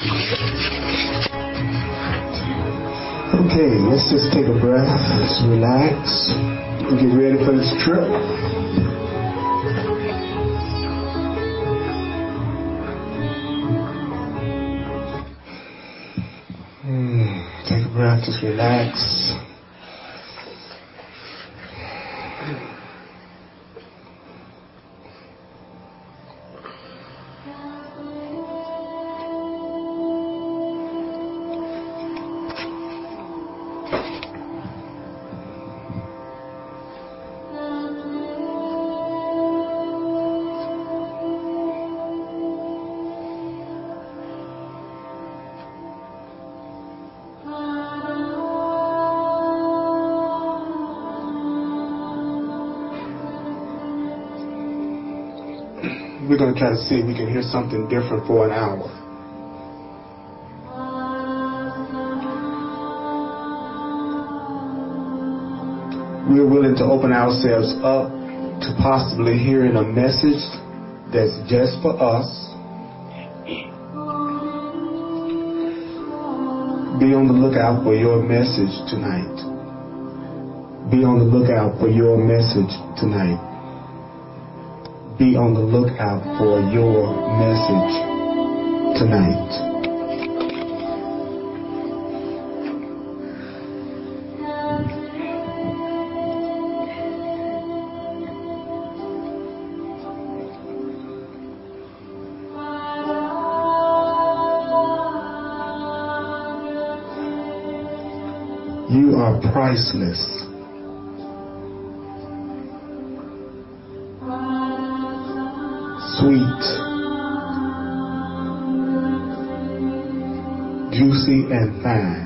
Okay, let's just take a breath, let's relax, and get ready for this trip. Take a breath, just relax. We're going to try to see if we can hear something different for an hour. We're willing to open ourselves up to possibly hearing a message that's just for us. Be on the lookout for your message tonight. Be on the lookout for your message tonight. Be on the lookout for your message tonight. You are priceless. Sweet, juicy, and fine.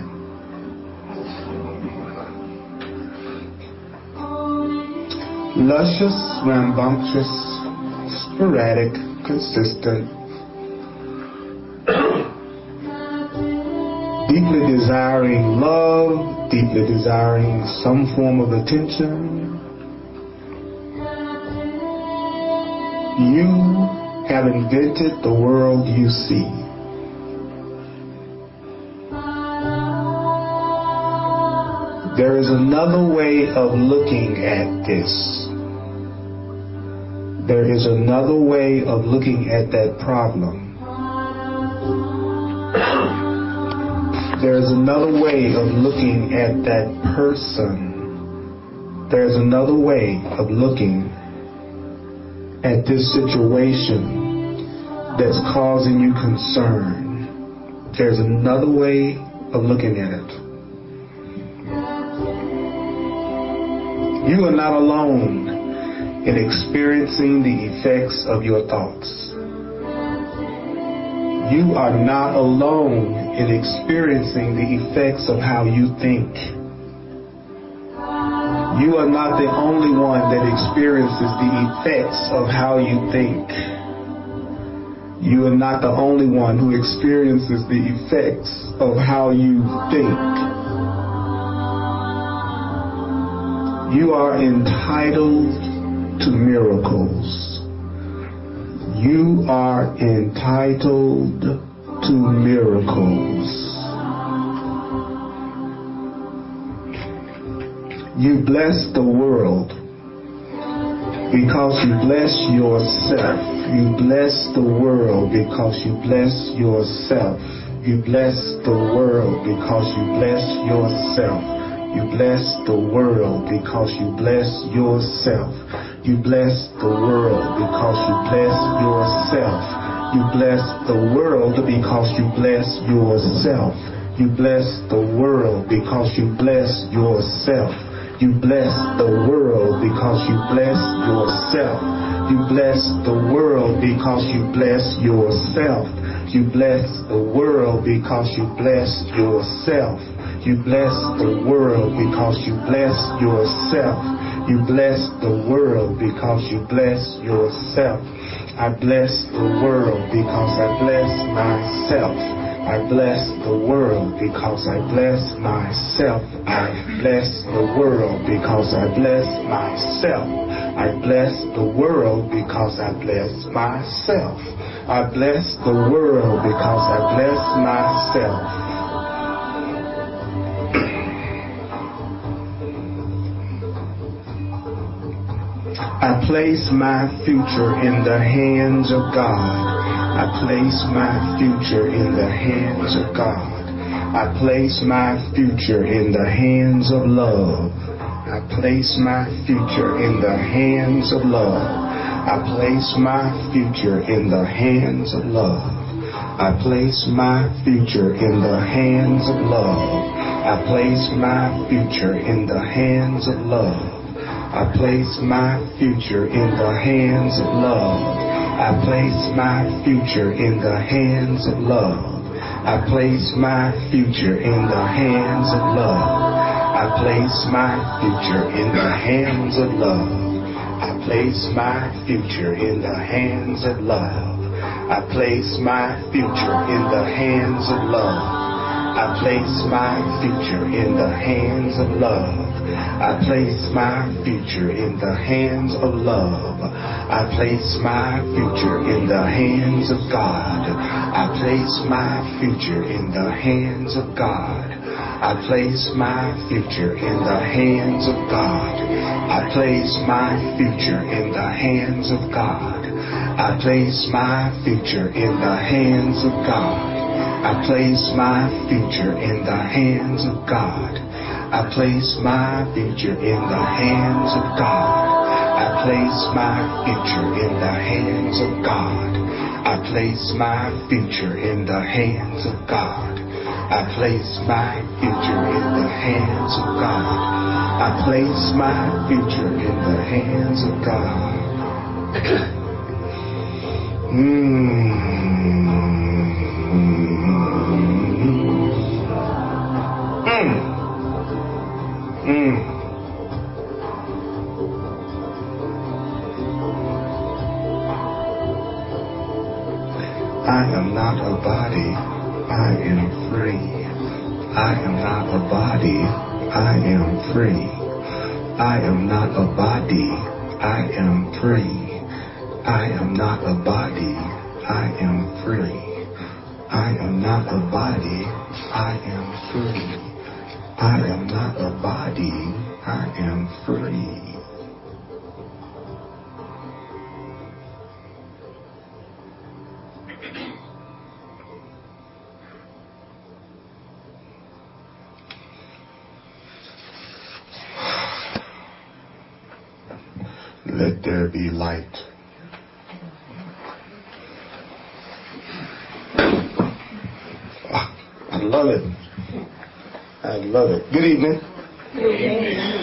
Luscious, rambunctious, sporadic, consistent. Deeply desiring love, deeply desiring some form of attention. You have invented the world you see. There is another way of looking at this. There is another way of looking at that problem. There is another way of looking at that person. There is another way of looking at this situation that's causing you concern. There's another way of looking at it. You are not alone in experiencing the effects of your thoughts. You are not alone in experiencing the effects of how you think. You are not the only one that experiences the effects of how you think. You are not the only one who experiences the effects of how you think. You are entitled to miracles. You are entitled to miracles. You bless the world because you bless yourself. You bless the world because you bless yourself. You bless the world because you bless yourself. You bless the world because you bless yourself. You bless the world because you bless yourself. You bless the world because you bless yourself. You bless the world because you bless yourself. You bless the world because you bless yourself. You bless the world because you bless yourself. You bless the world because you bless yourself. You bless the world because you bless yourself. You bless the world because you bless yourself. I bless the world because I bless myself. I bless the world because I bless myself. I bless the world because I bless myself. I bless the world because I bless myself. I bless the world because I bless myself. I place my future in the hands of God. I place my future in the hands of God. I place my future in the hands of love. I place my future in the hands of love. I place my future in the hands of love. I place my future in the hands of love. I place my future in the hands of love. I place my future in the hands of love. I place my future in the hands of love. I place my future in the hands of love. I place my future in the hands of love. I place my future in the hands of love. I place my future in the hands of love. I place my future in the hands of love. I place my future in the hands of love. I place my future in the hands of God. I place my future in the hands of God. I place my future in the hands of God. I place my future in the hands of God. I place my future in the hands of God. I place my future in the hands of God. I place my future in the hands of God. I place my future in the hands of God. I place my future in the hands of God. I place my future in the hands of God. I place my future in the hands of God. I am not a body, I am free. I am not a body, I am free. I am not a body, I am free. I am not a body, I am free. I am not a body, I am free. I am not a body, I am free. Let there be light. I love it. I love it. Good evening. Good evening.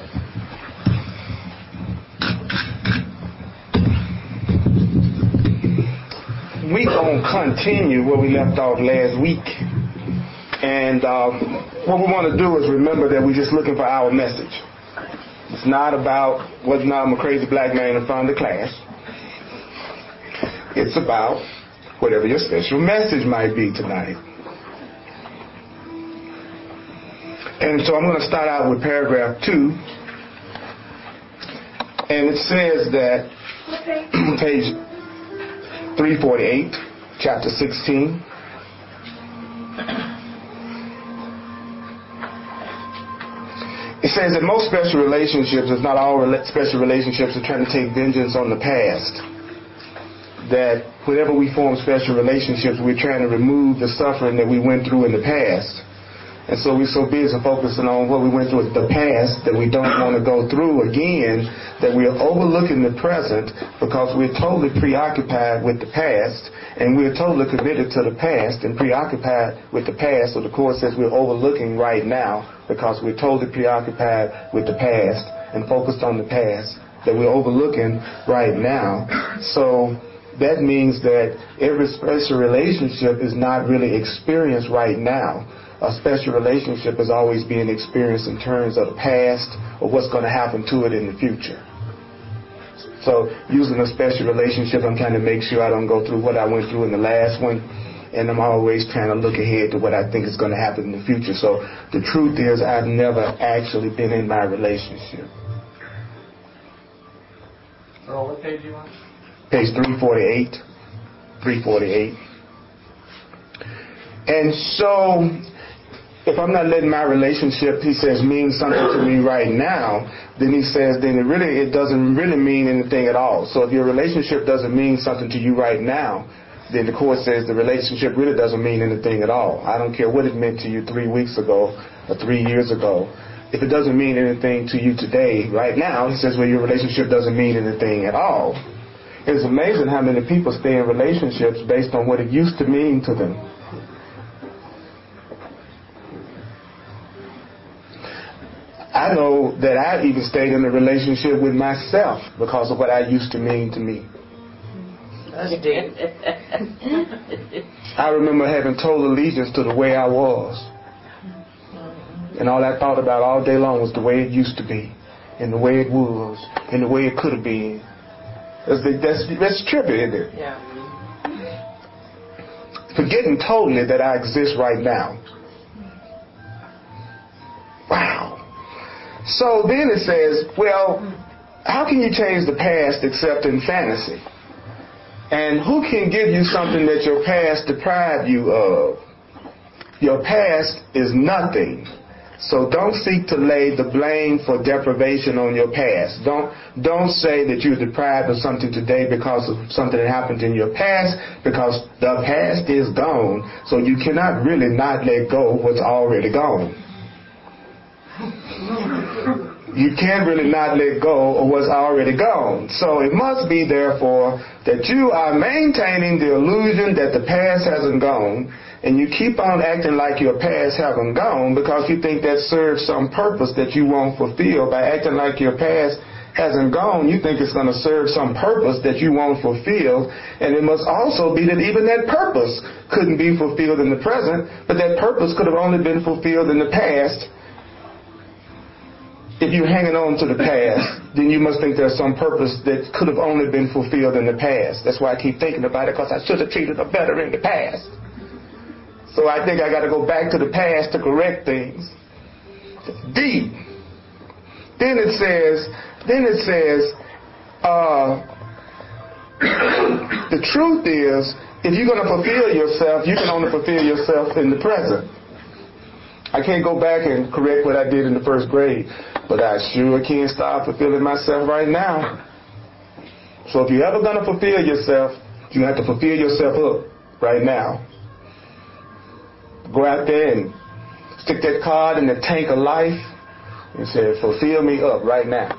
We're going to continue where we left off last week. And what we want to do is remember that we're just looking for our message. It's not about whether or not I'm a crazy black man in front of the class. It's about whatever your special message might be tonight. And so I'm going to start out with paragraph 2. And it says that, page 348, chapter 16. It says that most special relationships, if not all special relationships, are trying to take vengeance on the past. That whenever we form special relationships, we're trying to remove the suffering that we went through in the past. And so we're so busy focusing on what we went through in the past that we don't want to go through again, that we're overlooking the present because we're totally preoccupied with the past, and we're totally committed to the past and preoccupied with the past. So the Course says we're overlooking right now because we're totally preoccupied with the past and focused on the past, that we're overlooking right now. So that means that every special relationship is not really experienced right now. A special relationship is always being experienced in terms of the past or what's going to happen to it in the future. So using a special relationship, I'm trying to make sure I don't go through what I went through in the last one, and I'm always trying to look ahead to what I think is going to happen in the future. So the truth is I've never actually been in my relationship. Earl, what page you on? Page 348. 348. And so, if I'm not letting my relationship, he says, mean something to me right now, then he says, then it doesn't really mean anything at all. So if your relationship doesn't mean something to you right now, then the Course says the relationship really doesn't mean anything at all. I don't care what it meant to you 3 weeks ago or 3 years ago. If it doesn't mean anything to you today, right now, he says, well, your relationship doesn't mean anything at all. It's amazing how many people stay in relationships based on what it used to mean to them. I know that I even stayed in a relationship with myself because of what I used to mean to me. I remember having total allegiance to the way I was. And all I thought about all day long was the way it used to be, and the way it was, and the way it could have been. That's trippy, isn't it? Yeah. Forgetting totally that I exist right now. Wow. So then it says, well, how can you change the past except in fantasy? And who can give you something that your past deprived you of? Your past is nothing. So don't seek to lay the blame for deprivation on your past. Don't say that you're deprived of something today because of something that happened in your past, because the past is gone. So you cannot really not let go of what's already gone. You can't really not let go of what's already gone. So it must be, therefore, that you are maintaining the illusion that the past hasn't gone, and you keep on acting like your past haven't gone because you think that serves some purpose that you won't fulfill. By acting like your past hasn't gone, you think it's going to serve some purpose that you won't fulfill. And it must also be that even that purpose couldn't be fulfilled in the present, but that purpose could have only been fulfilled in the past. If you're hanging on to the past, then you must think there's some purpose that could have only been fulfilled in the past. That's why I keep thinking about it, because I should have treated her better in the past. So I think I got to go back to the past to correct things. D. Then it says, the truth is, if you're going to fulfill yourself, you can only fulfill yourself in the present. I can't go back and correct what I did in the first grade, but I sure can't start fulfilling myself right now. So if you're ever going to fulfill yourself, you have to fulfill yourself up right now. Go out there and stick that card in the tank of life and say, fulfill me up right now.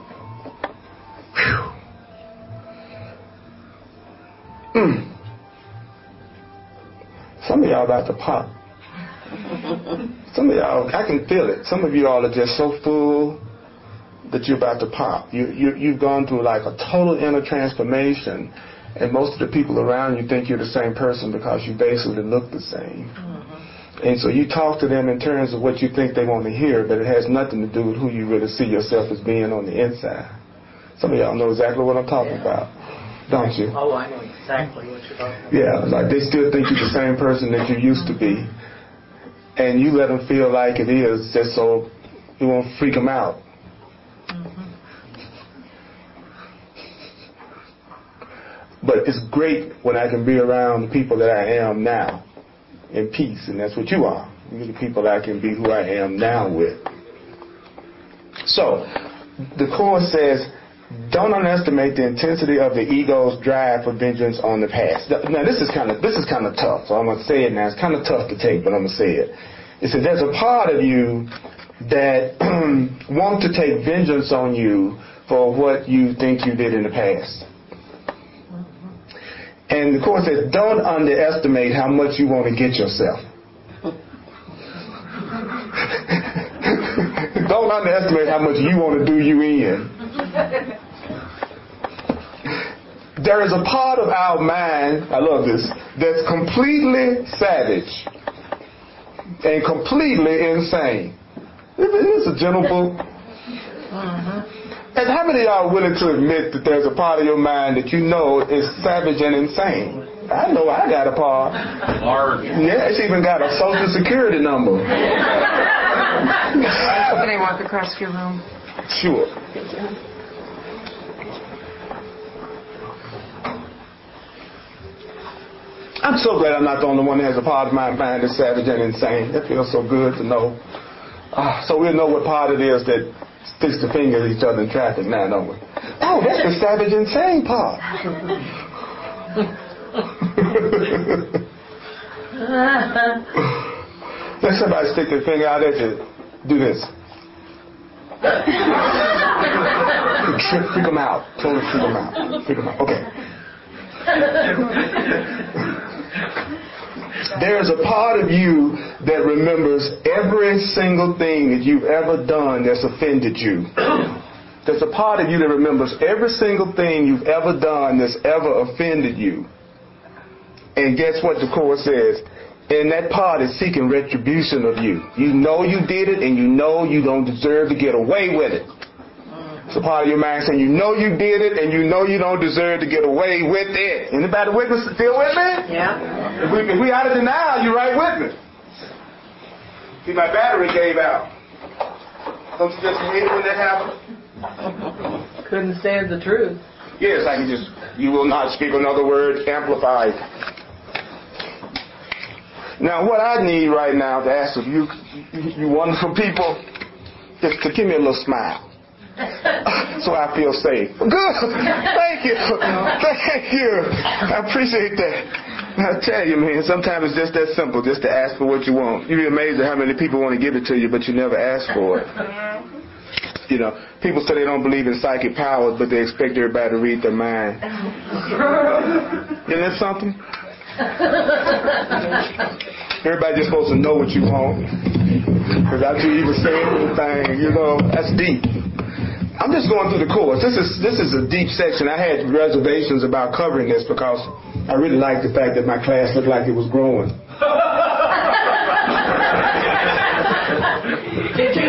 Some of y'all about to pop. Some of y'all, I can feel it. Some of you all are just so full that you're about to pop. You've gone through like a total inner transformation, and most of the people around you think you're the same person because you basically look the same. And so you talk to them in terms of what you think they want to hear, but it has nothing to do with who you really see yourself as being on the inside. Some of y'all know exactly what I'm talking about, don't you? Oh, I know exactly what you're talking about. Yeah, like they still think you're the same person that you used to be. And you let them feel like it is just so it won't freak them out. But it's great when I can be around the people that I am now in peace, and that's what you are. You're the people I can be who I am now with. So, the Course says, don't underestimate the intensity of the ego's drive for vengeance on the past. Now, this is kind of tough, so I'm going to say it now. It's kind of tough to take, but I'm going to say it. It said there's a part of you that wants to take vengeance on you for what you think you did in the past. And the Course says, don't underestimate how much you want to get yourself. Don't underestimate how much you want to do you in. There is a part of our mind, I love this, that's completely savage and completely insane. Isn't this a gentle book? And how many of y'all are willing to admit that there's a part of your mind that you know is savage and insane? I know I got a part. Yeah, it's even got a social security number. Can I walk across your room? Sure. I'm so glad I'm not the only one that has a part of my mind that's savage and insane. That feels so good to know. So we'll know what part it is that sticks the finger at each other in traffic now, don't we? Oh, that's the savage insane part. Let somebody stick their finger out at you. Do this. Freak them out. Totally freak them out. Freak them out. Okay. There's a part of you that remembers every single thing that you've ever done that's offended you. There's a part of you that remembers every single thing you've ever done that's ever offended you. And guess what the Course says? And that part is seeking retribution of you. You know you did it, and you know you don't deserve to get away with it. It's a part of your mind saying you know you did it, and you know you don't deserve to get away with it. Anybody still with me? Yeah. If we out of denial, you're right with me. See, my battery gave out. Don't you just hate it when that happens? Couldn't stand the truth. Yes, I can just, you will not speak another word, amplified. Now, what I need right now to ask of you, you wonderful people, is to give me a little smile. So I feel safe. Good. Thank you. Thank you. I appreciate that. I tell you, man, sometimes it's just that simple, just to ask for what you want. You'd be amazed at how many people want to give it to you, but you never ask for it. You know, people say they don't believe in psychic powers, but they expect everybody to read their mind. Isn't that something? Everybody just supposed to know what you want. Without you even saying anything, you know, that's deep. I'm just going through the Course. This is a deep section. I had reservations about covering this because I really liked the fact that my class looked like it was growing. Did you?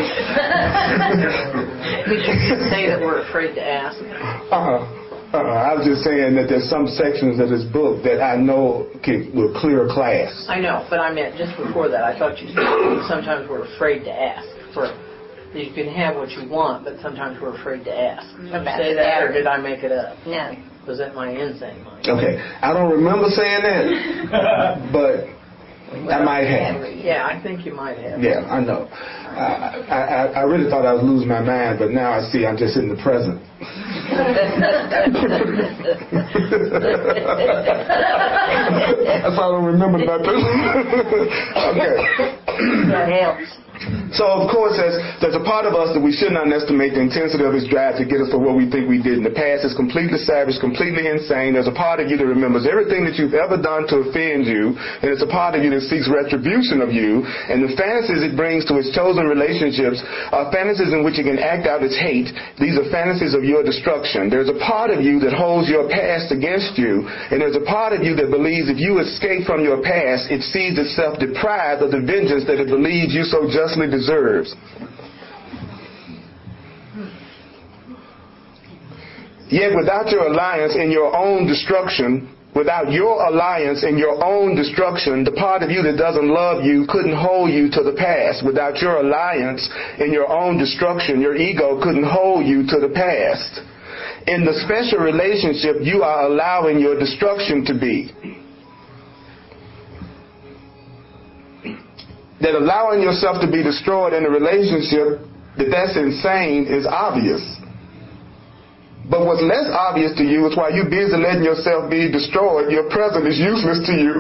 We can say that we're afraid to ask. I was just saying that there's some sections of this book that I know will clear a class. I know, but I meant just before that, I thought you said sometimes we're afraid to ask. You can have what you want, but sometimes we're afraid to ask. Did you say that, or did I make it up? No. Was that my insane mind? Okay, I don't remember saying that, but I might have. Yeah, I think you might have. Yeah, I know. I really thought I was losing my mind, but now I see I'm just in the present. That's why I don't remember nothing. Okay. That helps. So, of course, there's a part of us that we shouldn't underestimate the intensity of his drive to get us to what we think we did in the past. It's completely savage, completely insane. There's a part of you that remembers everything that you've ever done to offend you, and it's a part of you that seeks retribution of you, and the fantasies it brings to its chosen relationships are fantasies in which it can act out its hate. These are fantasies of your destruction. There's a part of you that holds your past against you, and there's a part of you that believes if you escape from your past, it sees itself deprived of the vengeance that it believes you so justly deserves. Yet without your alliance in your own destruction, the part of you that doesn't love you couldn't hold you to the past. Without your alliance in your own destruction, your ego couldn't hold you to the past. In the special relationship, you are allowing your destruction to be. That allowing yourself to be destroyed in a relationship, that's insane, is obvious. But what's less obvious to you is while you're busy letting yourself be destroyed, your present is useless to you.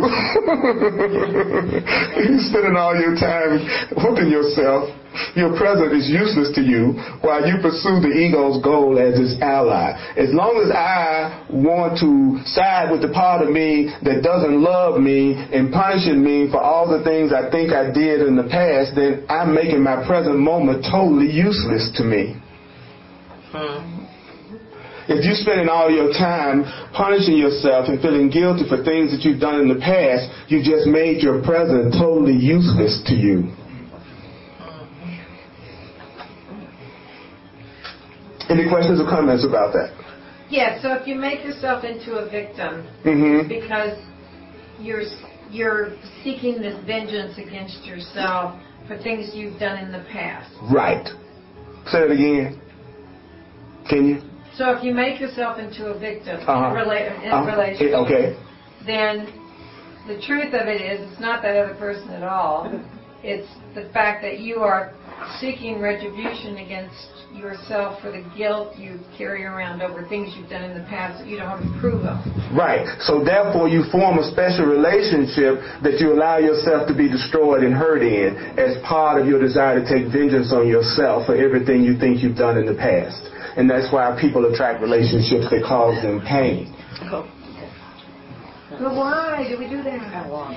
You're spending all your time whooping yourself. Your present is useless to you while you pursue the ego's goal as its ally. As long as I want to side with the part of me that doesn't love me and punishing me for all the things I think I did in the past, then I'm making my present moment totally useless to me. If you're spending all your time punishing yourself and feeling guilty for things that you've done in the past, you just made your present totally useless to you. Any questions or comments about that? Yeah, so if you make yourself into a victim because you're seeking this vengeance against yourself for things you've done in the past. Right. Say it again. Can you? So if you make yourself into a victim in a relationship, okay, then the truth of it is, it's not that other person at all. It's the fact that you are seeking retribution against yourself for the guilt you carry around over things you've done in the past that you don't approve of. Right. So therefore you form a special relationship that you allow yourself to be destroyed and hurt in as part of your desire to take vengeance on yourself for everything you think you've done in the past. And that's why people attract relationships that cause them pain. But why do we do that?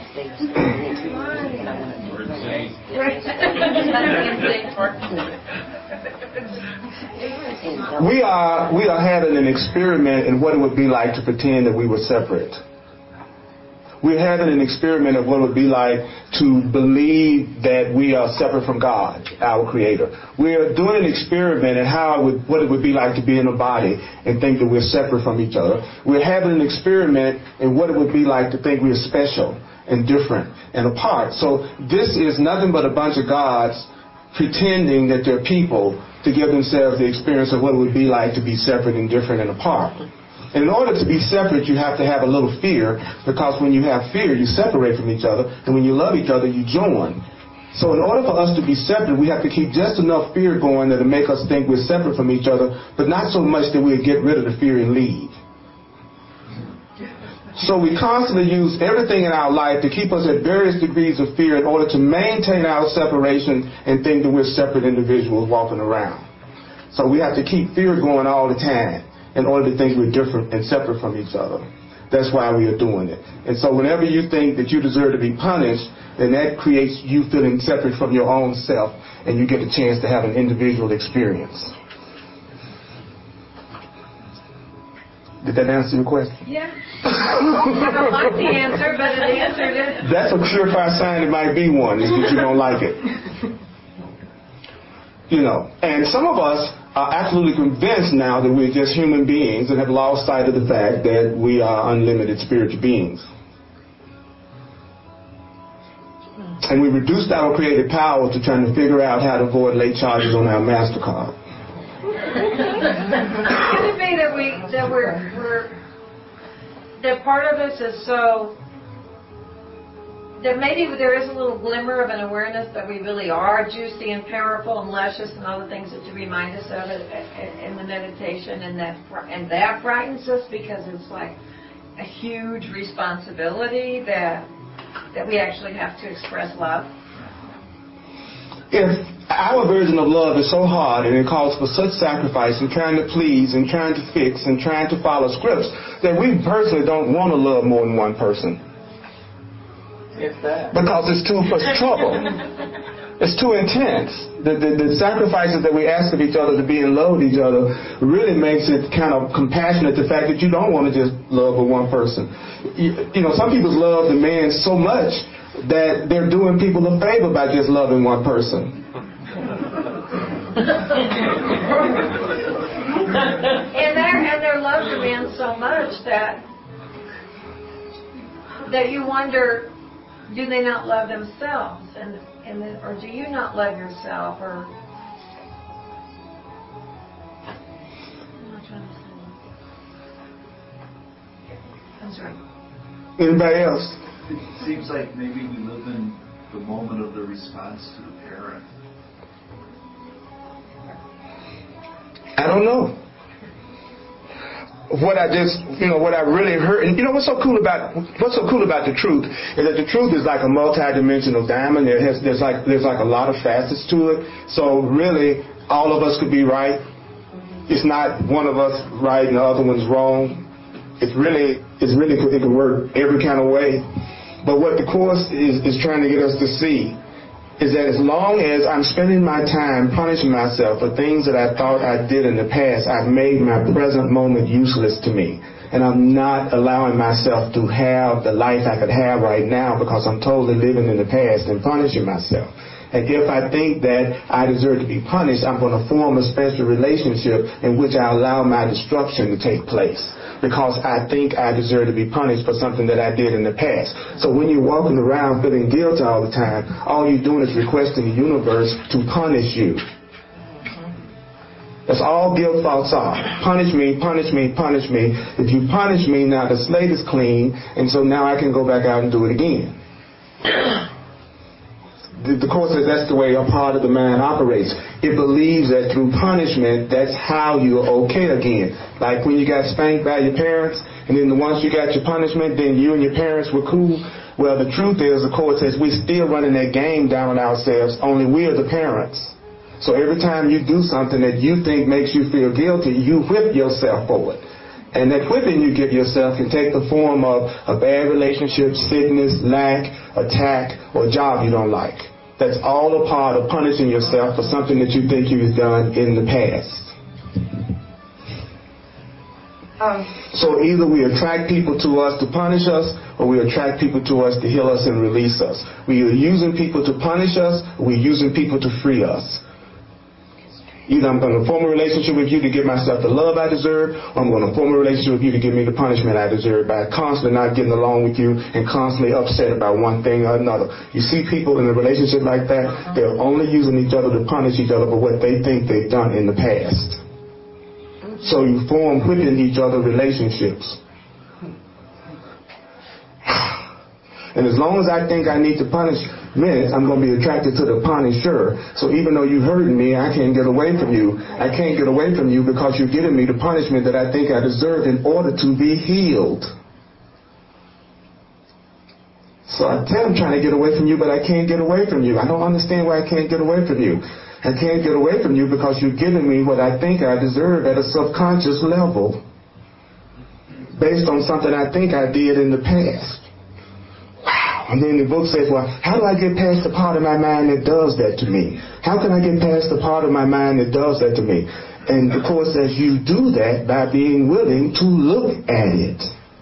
We are having an experiment in what it would be like to pretend that we were separate. We're having an experiment of what it would be like to believe that we are separate from God, our Creator. We're doing an experiment in what it would be like to be in a body and think that we're separate from each other. We're having an experiment in what it would be like to think we're special and different and apart. So this is nothing but a bunch of gods pretending that they're people to give themselves the experience of what it would be like to be separate and different and apart. And in order to be separate, you have to have a little fear, because when you have fear, you separate from each other, and when you love each other, you join. So in order for us to be separate, we have to keep just enough fear going that'll make us think we're separate from each other, but not so much that we'll get rid of the fear and leave. So we constantly use everything in our life to keep us at various degrees of fear in order to maintain our separation and think that we're separate individuals walking around. So we have to keep fear going all the time in order to think we're different and separate from each other. That's why we are doing it. And so whenever you think that you deserve to be punished, then that creates you feeling separate from your own self, and you get a chance to have an individual experience. Did that answer your question? Yeah. I don't like the answer, but it answered it. That's a surefire sign it might be one, is that you don't like it. You know, and some of us are absolutely convinced now that we're just human beings and have lost sight of the fact that we are unlimited spiritual beings. And we reduced our creative power to trying to figure out how to avoid late charges on our MasterCard. Could it be that part of us is so, that maybe there is a little glimmer of an awareness that we really are juicy and powerful and luscious and all the things that you remind us of in the meditation, and that frightens us because it's like a huge responsibility that we actually have to express love? If our version of love is so hard and it calls for such sacrifice and trying to please and trying to fix and trying to follow scripts, that we personally don't want to love more than one person. Because it's too much trouble. It's too intense. The sacrifices that we ask of each other to be in love with each other really makes it kind of compassionate, the fact that you don't want to just love with one person. You know, some people love the man so much that they're doing people a favor by just loving one person. And they're loved the man so much that you wonder, do they not love themselves, or do you not love yourself, or? I'm not trying to say. I'm sorry. Anybody else? It seems like maybe we live in the moment of the response to the parent. I don't know. What I really heard, and what's so cool about the truth is that the truth is like a multi-dimensional diamond. There's like a lot of facets to it. So really, all of us could be right. It's not one of us right and the other one's wrong. It can work every kind of way. But what the Course is trying to get us to see is that as long as I'm spending my time punishing myself for things that I thought I did in the past, I've made my present moment useless to me. And I'm not allowing myself to have the life I could have right now because I'm totally living in the past and punishing myself. And if I think that I deserve to be punished, I'm going to form a special relationship in which I allow my destruction to take place, because I think I deserve to be punished for something that I did in the past. So when you're walking around feeling guilty all the time, all you're doing is requesting the universe to punish you. That's all guilt thoughts are. Punish me, punish me, punish me. If you punish me, now the slate is clean, and so now I can go back out and do it again. The Course says that's the way a part of the mind operates. It believes that through punishment, that's how you're okay again. Like when you got spanked by your parents, and then once you got your punishment, then you and your parents were cool. Well, the truth is, the Course says we're still running that game down on ourselves, only we're the parents. So every time you do something that you think makes you feel guilty, you whip yourself for it. And that whipping you give yourself can take the form of a bad relationship, sickness, lack, attack, or a job you don't like. That's all a part of punishing yourself for something that you think you've done in the past. So either we attract people to us to punish us, or we attract people to us to heal us and release us. We are using people to punish us, or we're using people to free us. Either I'm going to form a relationship with you to give myself the love I deserve, or I'm going to form a relationship with you to give me the punishment I deserve by constantly not getting along with you and constantly upset about one thing or another. You see people in a relationship like that, they're only using each other to punish each other for what they think they've done in the past. So you form whipping each other relationships. And as long as I think I need to punish men, I'm going to be attracted to the punisher. So even though you hurting me, I can't get away from you. I can't get away from you because you're giving me the punishment that I think I deserve in order to be healed. So I tell him, trying to get away from you, but I can't get away from you. I don't understand why I can't get away from you. I can't get away from you because you're giving me what I think I deserve at a subconscious level based on something I think I did in the past. And then the book says, well, how do I get past the part of my mind that does that to me? How can I get past the part of my mind that does that to me? And the Course says you do that by being willing to look at it.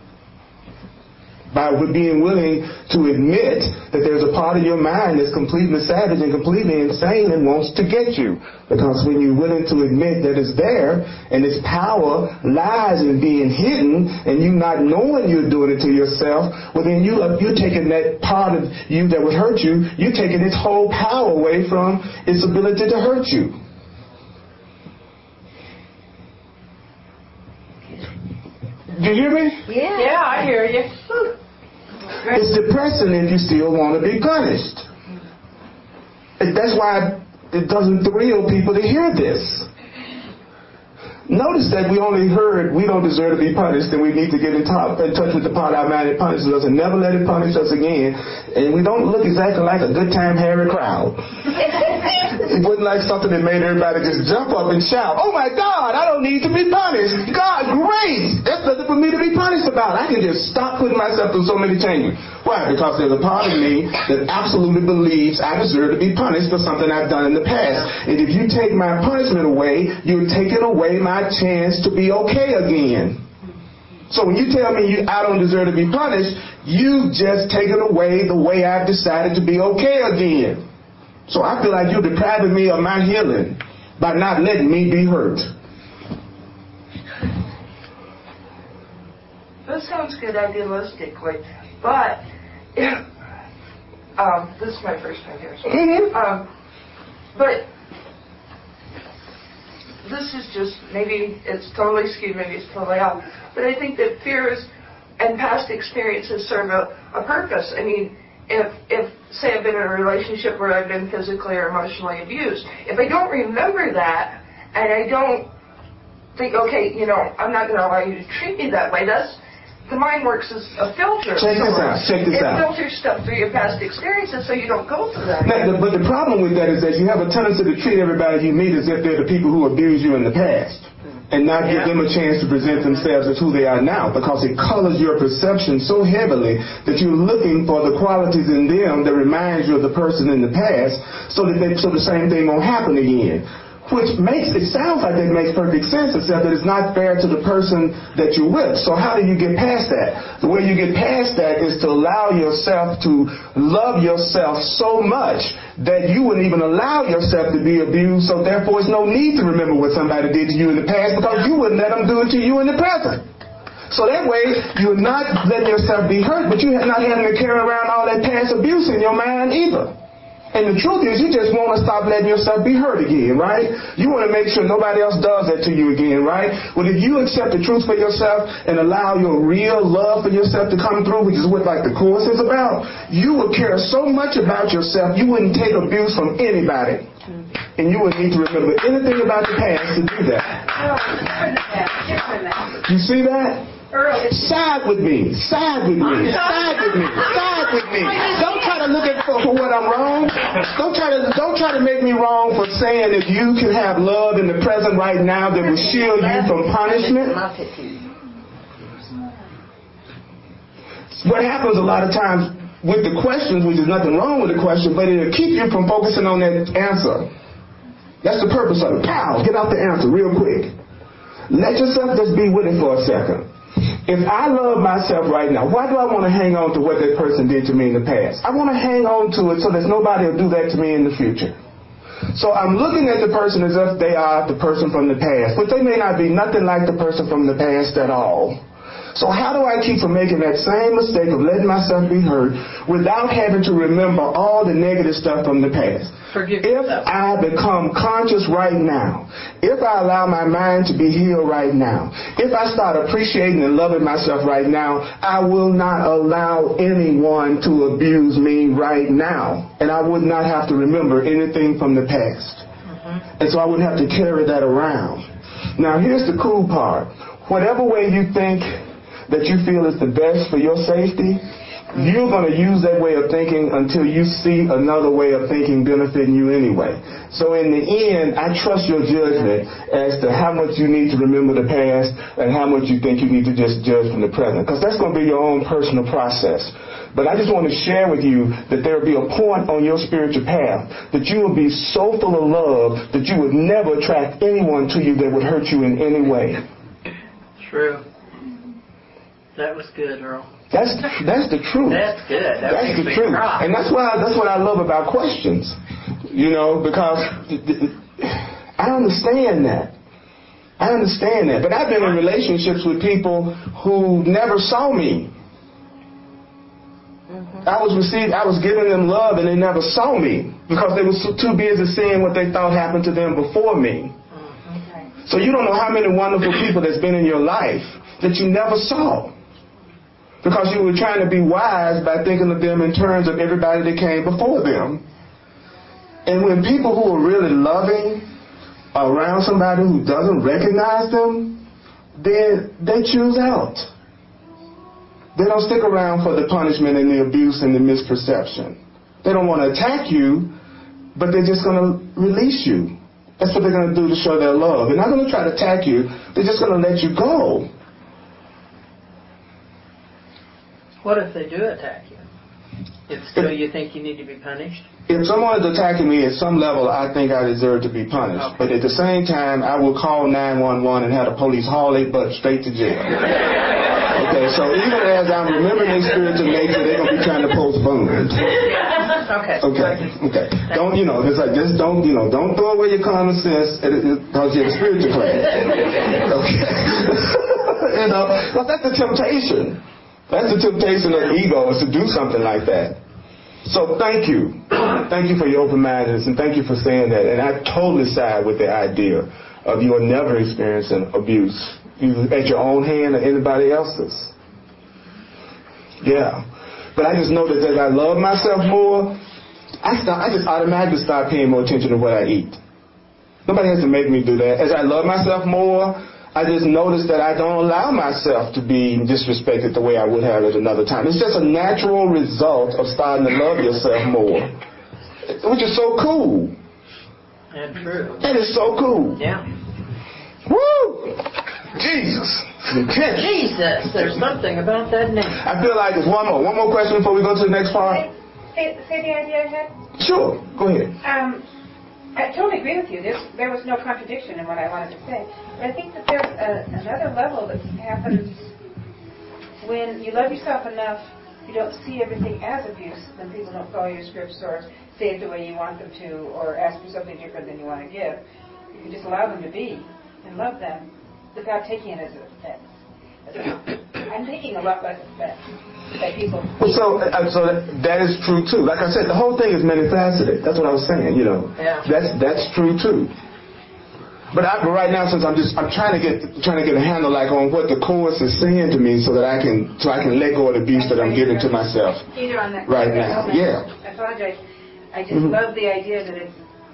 By being willing to admit that there's a part of your mind that's completely savage and completely insane and wants to get you. Because when you're willing to admit that it's there and its power lies in being hidden and you not knowing you're doing it to yourself, well then you're taking that part of you that would hurt you, you're taking its whole power away from its ability to hurt you. Do you hear me? Yeah, I hear you. It's depressing if you still want to be punished. That's why it doesn't thrill people to hear this. Notice that we only heard we don't deserve to be punished and we need to get in touch with the part of our mind that punishes us and never let it punish us again. And we don't look exactly like a good time Harry crowd. It wasn't like something that made everybody just jump up and shout, oh my God, I don't need to be punished. God, great. That's nothing for me to be punished about. I can just stop putting myself through so many changes. Why? Because there's a part of me that absolutely believes I deserve to be punished for something I've done in the past. And if you take my punishment away, you're taking away my chance to be okay again. So when you tell me I don't deserve to be punished, you've just taken away the way I've decided to be okay again. So I feel like you're depriving me of my healing by not letting me be hurt. That sounds good idealistically, but this is my first time here. So, but this is just, maybe it's totally skewed, maybe it's totally off, but I think that fears and past experiences serve a purpose. I mean, if say I've been in a relationship where I've been physically or emotionally abused, if I don't remember that and I don't think, okay, I'm not going to allow you to treat me that way, the mind works as a filter. Check this out. It filters stuff through your past experiences so you don't go through that. Now, but the problem with that is that you have a tendency to treat everybody you meet as if they're the people who abused you in the past and not give them a chance to present themselves as who they are now, because it colors your perception so heavily that you're looking for the qualities in them that reminds you of the person in the past so the same thing won't happen again. Which sounds like it makes perfect sense, except that it's not fair to the person that you're with. So how do you get past that? The way you get past that is to allow yourself to love yourself so much that you wouldn't even allow yourself to be abused, so therefore there's no need to remember what somebody did to you in the past because you wouldn't let them do it to you in the present. So that way, you're not letting yourself be hurt, but you're not having to carry around all that past abuse in your mind either. And the truth is, you just want to stop letting yourself be hurt again, right? You want to make sure nobody else does that to you again, right? Well, if you accept the truth for yourself and allow your real love for yourself to come through, which is what like the course is about, you will care so much about yourself, you wouldn't take abuse from anybody. And you wouldn't need to remember anything about the past to do that. You see that? Side with me. Side with me. Side with me. Side with me. Don't try to look at for what I'm wrong. Don't try to make me wrong for saying that you can have love in the present right now that will shield you from punishment. What happens a lot of times with the questions, which is nothing wrong with the question, but it'll keep you from focusing on that answer. That's the purpose of it. Pow! Get out the answer real quick. Let yourself just be with it for a second. If I love myself right now, why do I want to hang on to what that person did to me in the past? I want to hang on to it so that nobody will do that to me in the future. So I'm looking at the person as if they are the person from the past, but they may not be nothing like the person from the past at all. So how do I keep from making that same mistake of letting myself be hurt without having to remember all the negative stuff from the past? If I become conscious right now, if I allow my mind to be healed right now, if I start appreciating and loving myself right now, I will not allow anyone to abuse me right now. And I would not have to remember anything from the past. And so I wouldn't have to carry that around. Now here's the cool part. Whatever way you think that you feel is the best for your safety, you're going to use that way of thinking until you see another way of thinking benefiting you anyway. So in the end, I trust your judgment as to how much you need to remember the past and how much you think you need to just judge from the present, because that's going to be your own personal process. But I just want to share with you that there will be a point on your spiritual path that you will be so full of love that you would never attract anyone to you that would hurt you in any way. True. That was good, Earl. That's the truth. That's good. That's the truth. And that's what I love about questions. You know, because I understand that. I understand that. But I've been in relationships with people who never saw me. I was giving them love and they never saw me because they were too busy seeing what they thought happened to them before me. So you don't know how many wonderful people that's been in your life that you never saw. Because you were trying to be wise by thinking of them in terms of everybody that came before them. And when people who are really loving are around somebody who doesn't recognize them, then they choose out. They don't stick around for the punishment and the abuse and the misperception. They don't want to attack you, but they're just going to release you. That's what they're going to do to show their love. They're not going to try to attack you. They're just going to let you go. What if they do attack you? If still you think you need to be punished? If someone is attacking me at some level, I think I deserve to be punished. Okay. But at the same time, I will call 911 and have the police haul their butt straight to jail. Okay, so even as I'm remembering their spiritual nature, they're going to be trying to postpone it. Okay. Don't, it's like, just don't throw away your common sense because you're in spiritual class. Okay. Because that's the temptation. That's the temptation of the ego, is to do something like that. So thank you. Thank you for your open-mindedness, and thank you for saying that. And I totally side with the idea of you are never experiencing abuse, either at your own hand or anybody else's. Yeah. But I just know that as I love myself more, I just automatically start paying more attention to what I eat. Nobody has to make me do that. As I love myself more, I just noticed that I don't allow myself to be disrespected the way I would have at another time. It's just a natural result of starting to love yourself more, which is so cool. And true. That is so cool. Yeah. Woo! Jesus. Jesus. There's something about that name. I feel like there's one more question before we go to the next part. Say the idea I had? Sure. Go ahead. I totally agree with you. There was no contradiction in what I wanted to say. But I think that there's another level that happens when you love yourself enough, you don't see everything as abuse, then people don't follow your scripts or say it the way you want them to or ask for something different than you want to give. You can just allow them to be and love them without taking it as a I'm thinking a lot less that people. So that is true too. Like I said, the whole thing is many-faceted. That's what I was saying. Yeah. That's true too. But right now, since I'm trying to get a handle on what the course is saying to me, so that I can let go of the abuse that I'm giving to myself right now. Yeah. I apologize. I just love the idea that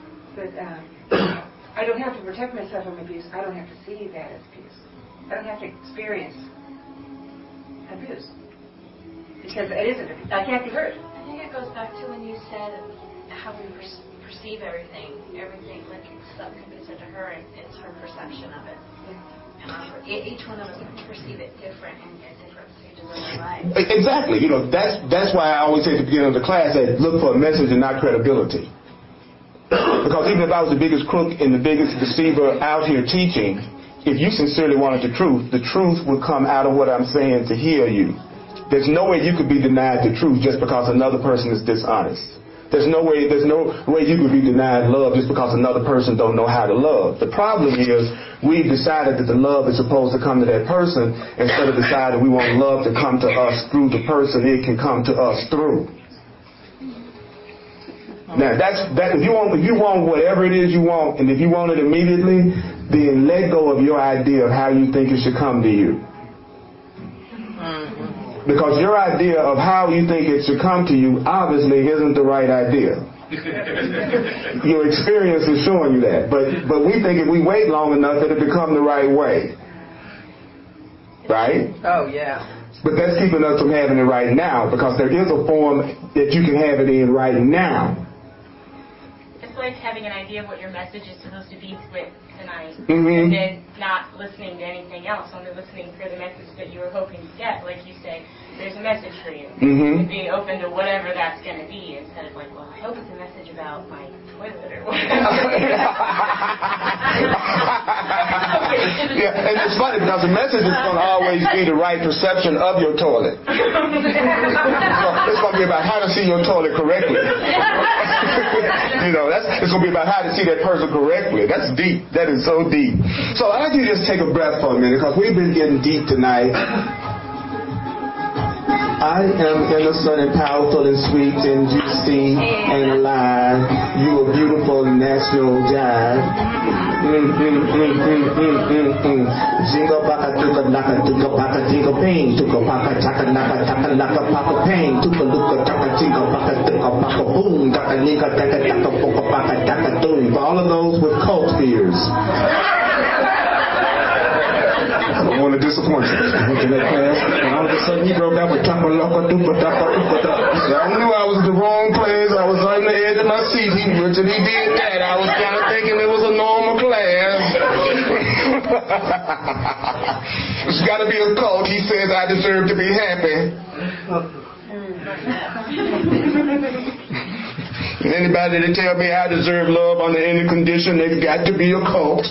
I don't have to protect myself from abuse. I don't have to see that as abuse. I don't have to experience abuse. Because it isn't abuse. I can't be hurt. I think it goes back to when you said how we perceive everything, like something can be said to her, and it's her perception of it. And each one of us perceive it different and at different stages of our life. Exactly. That's why I always say at the beginning of the class that look for a message and not credibility. Because even if I was the biggest crook and the biggest deceiver out here teaching, if you sincerely wanted the truth would come out of what I'm saying to heal you. There's no way you could be denied the truth just because another person is dishonest. There's no way you could be denied love just because another person don't know how to love. The problem is we've decided that the love is supposed to come to that person instead of deciding we want love to come to us through the person it can come to us through. Now if you want whatever it is you want, and if you want it immediately, then let go of your idea of how you think it should come to you. Because your idea of how you think it should come to you obviously isn't the right idea. Your experience is showing you that. But we think if we wait long enough it'll become the right way. Right? Oh, yeah. But that's keeping us from having it right now, because there is a form that you can have it in right now. It's like having an idea of what your message is supposed to be tonight, Mm-hmm. and then not listening to anything else, only listening for the message that you were hoping to get. Like you say, there's a message for you. Mm-hmm. And being open to whatever that's going to be, instead of like, well, I hope it's a message about my toilet or whatever. Yeah, and it's funny because the message is going to always be the right perception of your toilet. It's going to be about how to see your toilet correctly. It's going to be about how to see that person correctly. That's deep. That is so deep. So I'd like you to just take a breath for a minute, because we've been getting deep tonight. I am innocent and powerful and sweet and juicy and alive. You a beautiful national jive. Jingle baka tuka laka tuka baka jingle pain tuka baka taka laka paka pain tuka luka taka jingle baka tuka baka boom taka nika taka taka poka baka taka doom. For all of those with cult fears. I don't want to disappoint you. I went to that class, and all of a sudden he broke out with taka laka tuka taka tuka taka. I knew I was in the wrong place. I was on the edge of my seat. He did that. I was kind of thinking it was a normal class. It's got to be a cult. He says I deserve to be happy. Anybody that tell me I deserve love under any condition, they've got to be a cult.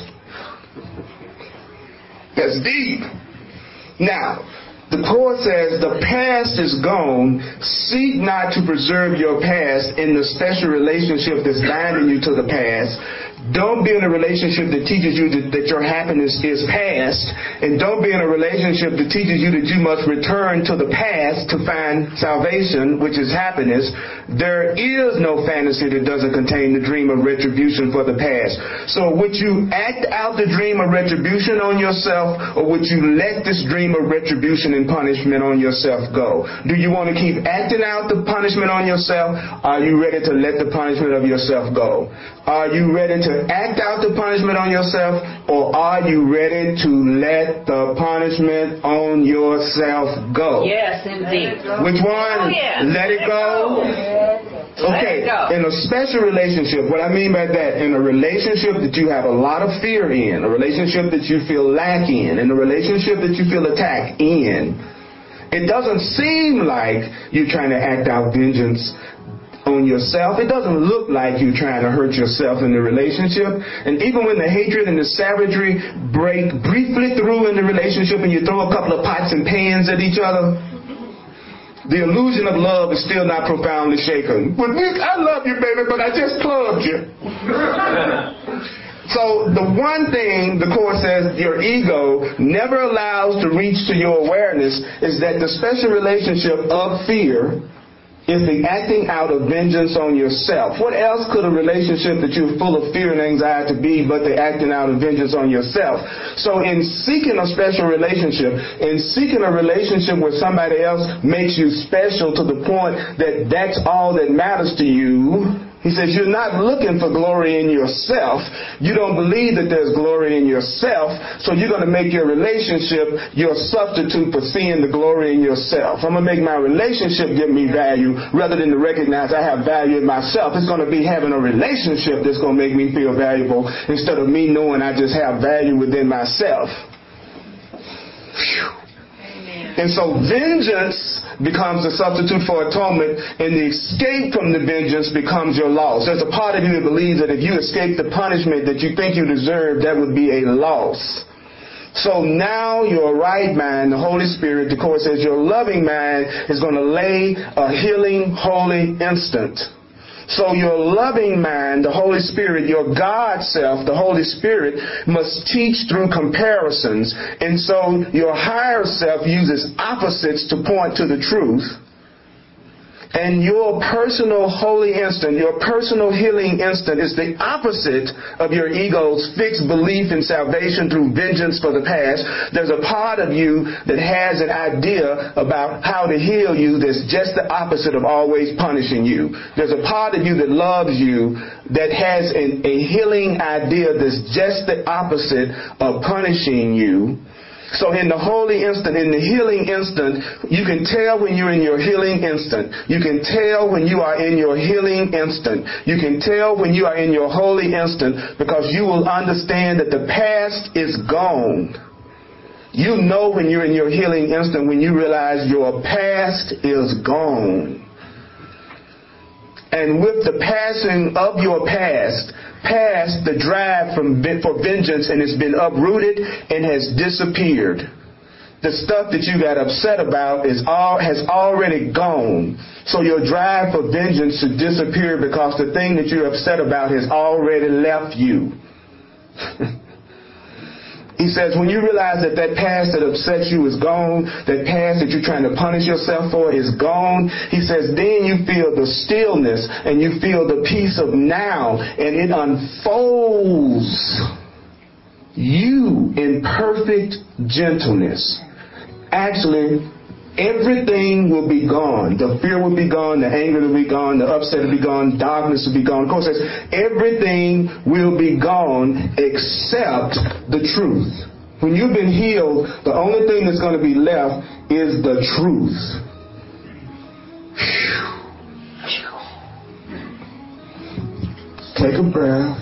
That's deep. Now, the Course says the past is gone. Seek not to preserve your past in the special relationship that's binding you to the past. Don't be in a relationship that teaches you that your happiness is past. And don't be in a relationship that teaches you that you must return to the past to find salvation, which is happiness. There is no fantasy that doesn't contain the dream of retribution for the past. So would you act out the dream of retribution on yourself, or would you let this dream of retribution and punishment on yourself go? Do you want to keep acting out the punishment on yourself? Are you ready to let the punishment of yourself go? Are you ready to act out the punishment on yourself, or are you ready to let the punishment on yourself go? Yes, indeed. Which one? Oh, yes. Let it go? Okay, in a special relationship, what I mean by that, in a relationship that you have a lot of fear in, a relationship that you feel lack in a relationship that you feel attacked in, it doesn't seem like you're trying to act out vengeance on yourself. It doesn't look like you're trying to hurt yourself in the relationship. And even when the hatred and the savagery break briefly through in the relationship and you throw a couple of pots and pans at each other, the illusion of love is still not profoundly shaken. But Nick, I love you, baby, but I just clubbed you. So the one thing the Course says your ego never allows to reach to your awareness is that the special relationship of fear is the acting out of vengeance on yourself. What else could a relationship that you're full of fear and anxiety be but the acting out of vengeance on yourself? So in seeking a special relationship, in seeking a relationship where somebody else makes you special to the point that that's all that matters to you, he says you're not looking for glory in yourself. You don't believe that there's glory in yourself, so you're going to make your relationship your substitute for seeing the glory in yourself. I'm going to make my relationship give me value rather than to recognize I have value in myself. It's going to be having a relationship that's going to make me feel valuable instead of me knowing I just have value within myself. Whew. And so vengeance becomes the substitute for atonement, and the escape from the vengeance becomes your loss. There's a part of you that believes that if you escape the punishment that you think you deserve, that would be a loss. So now your right mind, the Holy Spirit, the Course says your loving mind is going to lay a healing, holy instant. So your loving mind, the Holy Spirit, your God self, the Holy Spirit, must teach through comparisons. And so your higher self uses opposites to point to the truth. And your personal holy instant, your personal healing instant is the opposite of your ego's fixed belief in salvation through vengeance for the past. There's a part of you that has an idea about how to heal you that's just the opposite of always punishing you. There's a part of you that loves you that has a healing idea that's just the opposite of punishing you. So in the holy instant, in the healing instant, you can tell when you're in your healing instant. You can tell when you are in your healing instant. You can tell when you are in your holy instant because you will understand that the past is gone. You know when you're in your healing instant when you realize your past is gone. And with the passing of your past, the drive for vengeance, and it's been uprooted and has disappeared. The stuff that you got upset about has already gone. So your drive for vengeance should disappear because the thing that you're upset about has already left you. He says when you realize that past that upsets you is gone, that past that you're trying to punish yourself for is gone, he says then you feel the stillness and you feel the peace of now, and it unfolds you in perfect gentleness. Actually, everything will be gone. The fear will be gone. The anger will be gone. The upset will be gone. Darkness will be gone. Of course, it says everything will be gone except the truth. When you've been healed, the only thing that's going to be left is the truth. Take a breath.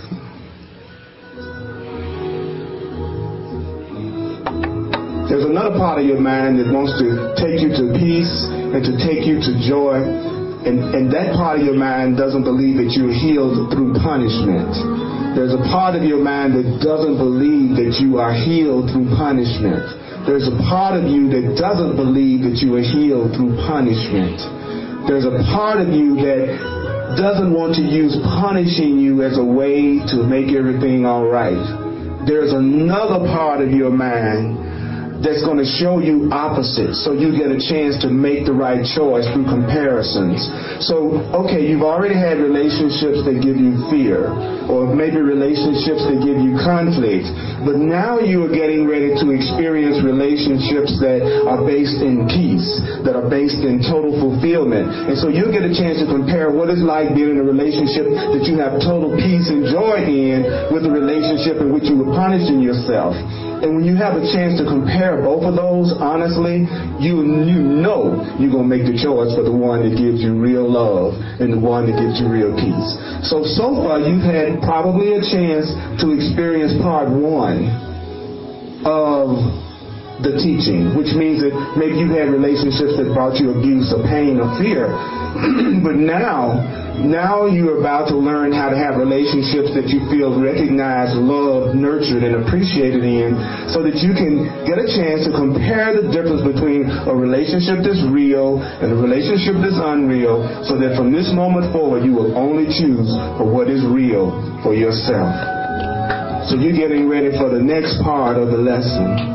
There's another part of your mind that wants to take you to peace and to take you to joy. And that part of your mind doesn't believe that you're healed through punishment. There's a part of your mind that doesn't believe that you are healed through punishment. There's a part of you that doesn't believe that you are healed through punishment. There's a part of you that doesn't want to use punishing you as a way to make everything all right. There's another part of your mind that's going to show you opposites, so you get a chance to make the right choice through comparisons. So, okay, you've already had relationships that give you fear, or maybe relationships that give you conflict, but now you are getting ready to experience relationships that are based in peace, that are based in total fulfillment. And so you'll get a chance to compare what it's like being in a relationship that you have total peace and joy in with a relationship in which you were punishing yourself. And when you have a chance to compare both of those, honestly, you know you're going to make the choice for the one that gives you real love and the one that gives you real peace. So far you've had probably a chance to experience part one of the teaching, which means that maybe you've had relationships that brought you abuse or pain or fear. But now you're about to learn how to have relationships that you feel recognized, loved, nurtured, and appreciated in, so that you can get a chance to compare the difference between a relationship that's real and a relationship that's unreal, so that from this moment forward you will only choose for what is real for yourself. So you're getting ready for the next part of the lesson.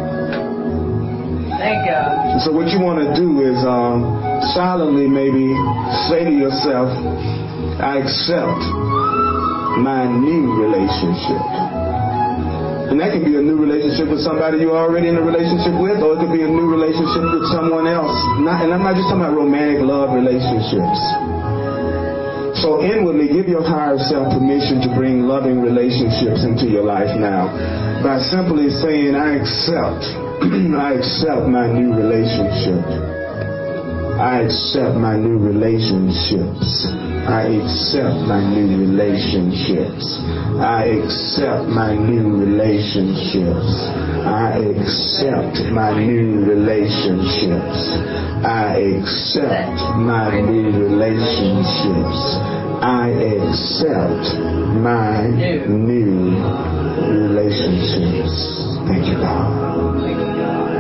Thank God. So what you want to do is solemnly maybe say to yourself, I accept my new relationship. And that can be a new relationship with somebody you're already in a relationship with, or it could be a new relationship with someone else. And I'm not just talking about romantic love relationships. So inwardly, give your higher self permission to bring loving relationships into your life now by simply saying, I accept my new relationship. I accept my new relationships. I accept my new relationships. I accept my new relationships. I accept my new relationships. I accept my new relationships. I accept my new relationships. Thank you, God. Thank you, God.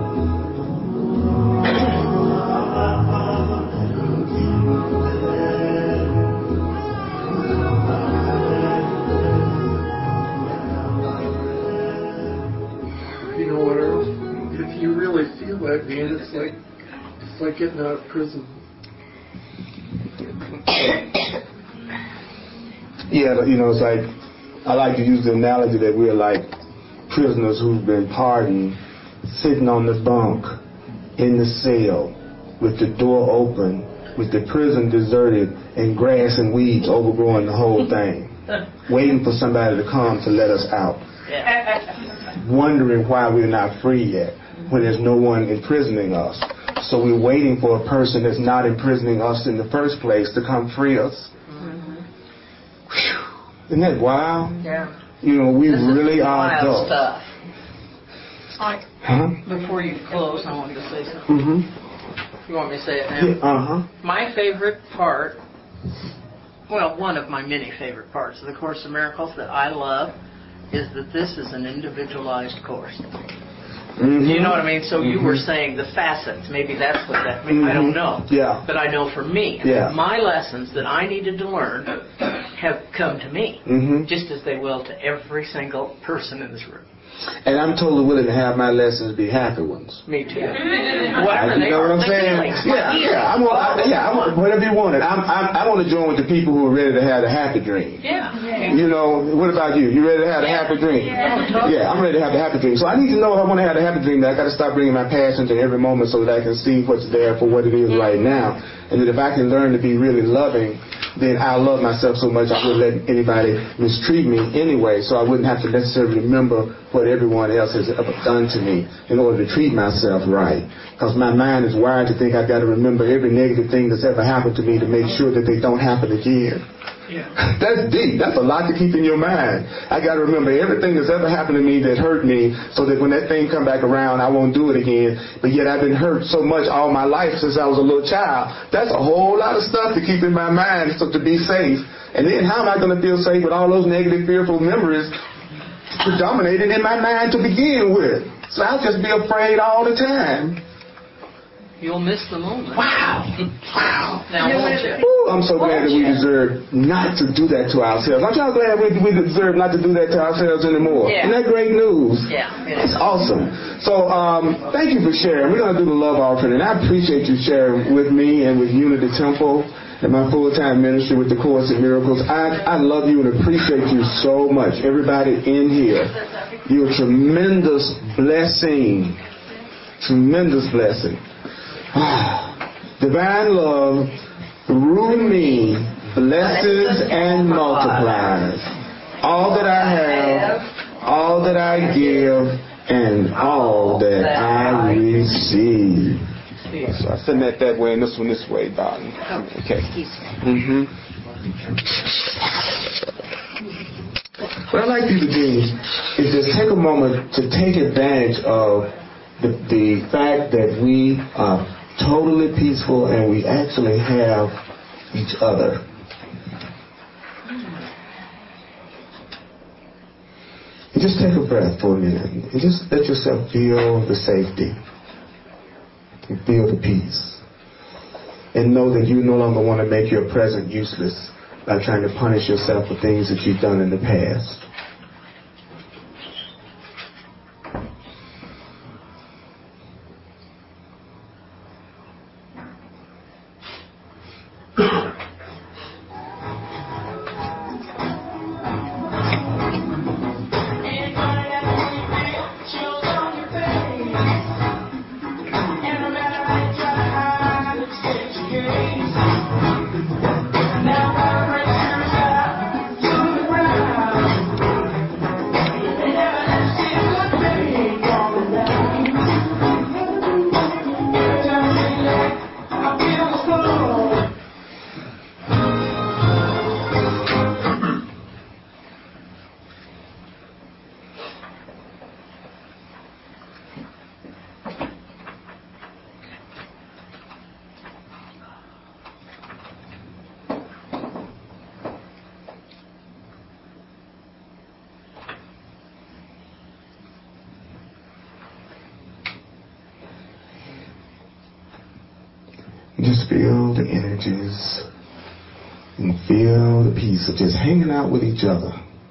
You know what, Earl? If you really feel that, man, it's like getting out of prison. Yeah, you know, it's like, I like to use the analogy that we're like prisoners who've been pardoned, sitting on the bunk in the cell with the door open, with the prison deserted and grass and weeds overgrowing the whole thing, waiting for somebody to come to let us out. Wondering why we're not free yet when there's no one imprisoning us. So we're waiting for a person that's not imprisoning us in the first place to come free us. Isn't that wild? Yeah. You know, we really are wild adults. stuff. Before you close, I wanted to say something. Mm-hmm. You want me to say it now? Yeah, My favorite part, well, one of my many favorite parts of the Course in Miracles that I love is that this is an individualized course. Mm-hmm. You know what I mean? So you were saying the facets. Maybe that's what that means. I don't know. Yeah. But I know for me, my lessons that I needed to learn have come to me, just as they will to every single person in this room. And I'm totally willing to have my lessons be happy ones. Me too. Whatever you know what I'm saying? I want whatever you want it. I want to join with the people who are ready to have a happy dream. Yeah. You know, what about you? You ready to have a happy dream? Yeah, I'm ready to have a happy dream. So I need to know if I want to have a happy dream, that I got to stop bringing my past into every moment so that I can see what's there for what it is right now. And that if I can learn to be really loving, then I'll love myself so much I wouldn't let anybody mistreat me anyway, so I wouldn't have to necessarily remember what everyone else has ever done to me in order to treat myself right. Because my mind is wired to think I've got to remember every negative thing that's ever happened to me to make sure that they don't happen again. Yeah. That's deep. That's a lot to keep in your mind. I got to remember everything that's ever happened to me that hurt me so that when that thing come back around, I won't do it again. But yet I've been hurt so much all my life since I was a little child. That's a whole lot of stuff to keep in my mind so to be safe. And then how am I going to feel safe with all those negative, fearful memories predominating in my mind to begin with? So I'll just be afraid all the time. You'll miss the moment. Wow. Now, won't you? Ooh, I'm so glad that we deserve not to do that to ourselves. Aren't y'all glad we deserve not to do that to ourselves anymore? Yeah. Isn't that great news? Yeah. It's awesome. So thank you for sharing. We're going to do the love offering, and I appreciate you sharing with me and with Unity Temple and my full-time ministry with the Course in Miracles. I love you and appreciate you so much. Everybody in here, you're a tremendous blessing. Tremendous blessing. Divine love through me blesses and multiplies all that I have, all that I give, and all that I receive. So I send that way and this one this way, darling. Okay. What I'd like you to do is just take a moment to take advantage of the fact that we are totally peaceful and we actually have each other. And just take a breath for a minute and just let yourself feel the safety and feel the peace. And know that you no longer want to make your present useless by trying to punish yourself for things that you've done in the past. Just feel the energies and feel the peace of just hanging out with each other.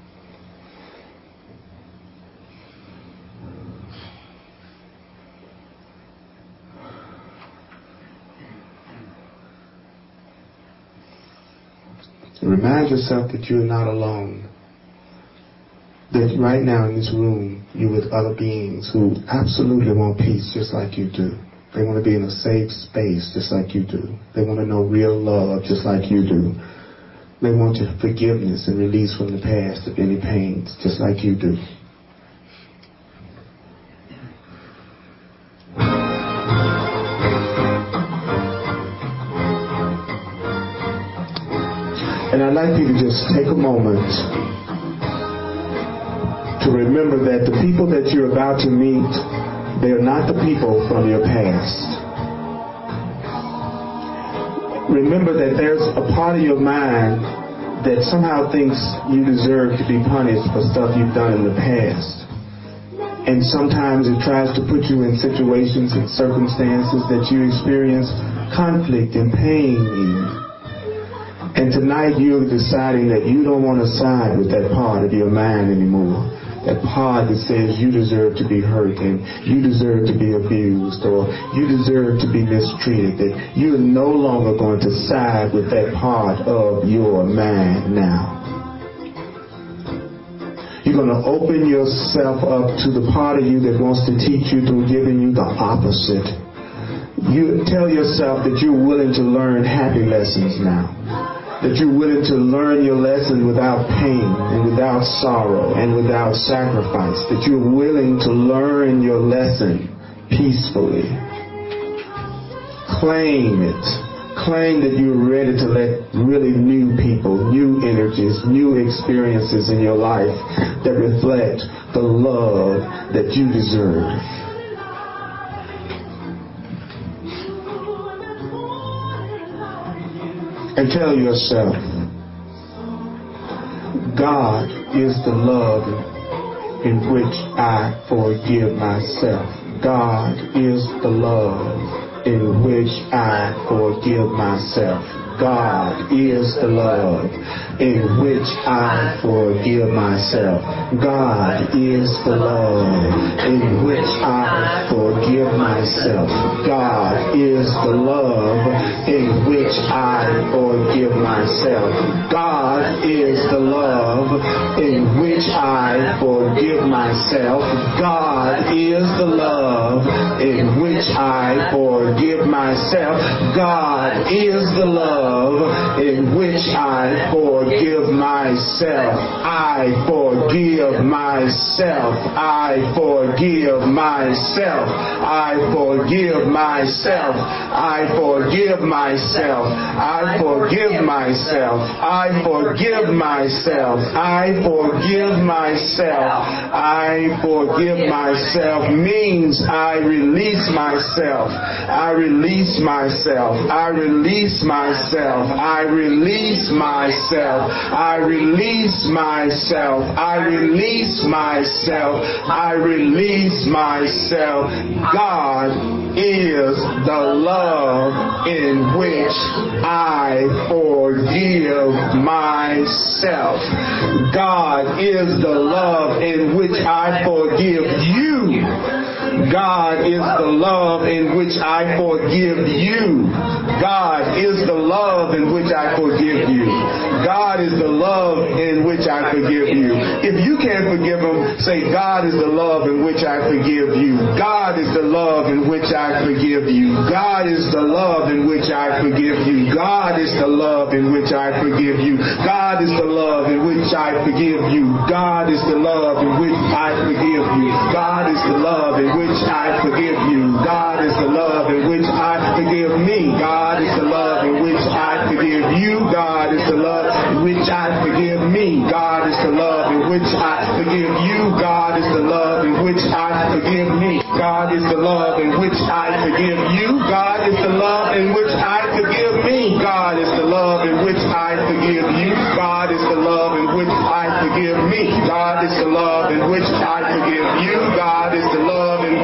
Remind yourself that you're not alone. That right now in this room, you're with other beings who absolutely want peace just like you do. They want to be in a safe space just like you do. They want to know real love just like you do. They want your forgiveness and release from the past of any pains just like you do. And I'd like you to just take a moment to remember that the people that you're about to meet, they are not the people from your past. Remember that there's a part of your mind that somehow thinks you deserve to be punished for stuff you've done in the past. And sometimes it tries to put you in situations and circumstances that you experience conflict and pain in. And tonight you're deciding that you don't want to side with that part of your mind anymore. That part that says you deserve to be hurt and you deserve to be abused or you deserve to be mistreated. That you're no longer going to side with that part of your mind now. You're going to open yourself up to the part of you that wants to teach you through giving you the opposite. You tell yourself that you're willing to learn happy lessons now. That you're willing to learn your lesson without pain and without sorrow and without sacrifice. That you're willing to learn your lesson peacefully. Claim it. Claim that you're ready to let really new people, new energies, new experiences in your life that reflect the love that you deserve. And tell yourself, God is the love in which I forgive myself. God is the love in which I forgive myself. God is the love in which I forgive myself. God is the love in which I forgive myself. God is the love in which I forgive myself. God is the love in which I forgive myself. God is the love in which I forgive myself. God is the love in which I forgive myself. I forgive myself. I forgive myself. I forgive myself. I forgive myself. I forgive myself. I forgive myself. I forgive myself. I forgive myself means I release myself. I release myself. I release myself. I release myself. I release myself. I release myself. I release myself. God is the love in which I forgive myself. God is the love in which I forgive you. God is the love in which I forgive you. God is the love in which I forgive you. God is the love in which I forgive you. If you can't forgive him, say, God is the love in which I forgive you. God is the love in which I forgive you. God is the love in which I forgive you. God is the love in which I forgive you. God is the love in which I forgive you. God is the love in which I forgive you. God is the love in which I forgive you. God is the love in which I forgive me. God is the love in which I forgive you. God is the love in which I forgive me. God is the love in which I forgive you. God is the love in which I forgive me. God is the love in which I forgive you. God is the love in which I forgive me. God is the love in which I forgive you. God is the love in which I forgive me. God is the love in which I forgive you. God is the love in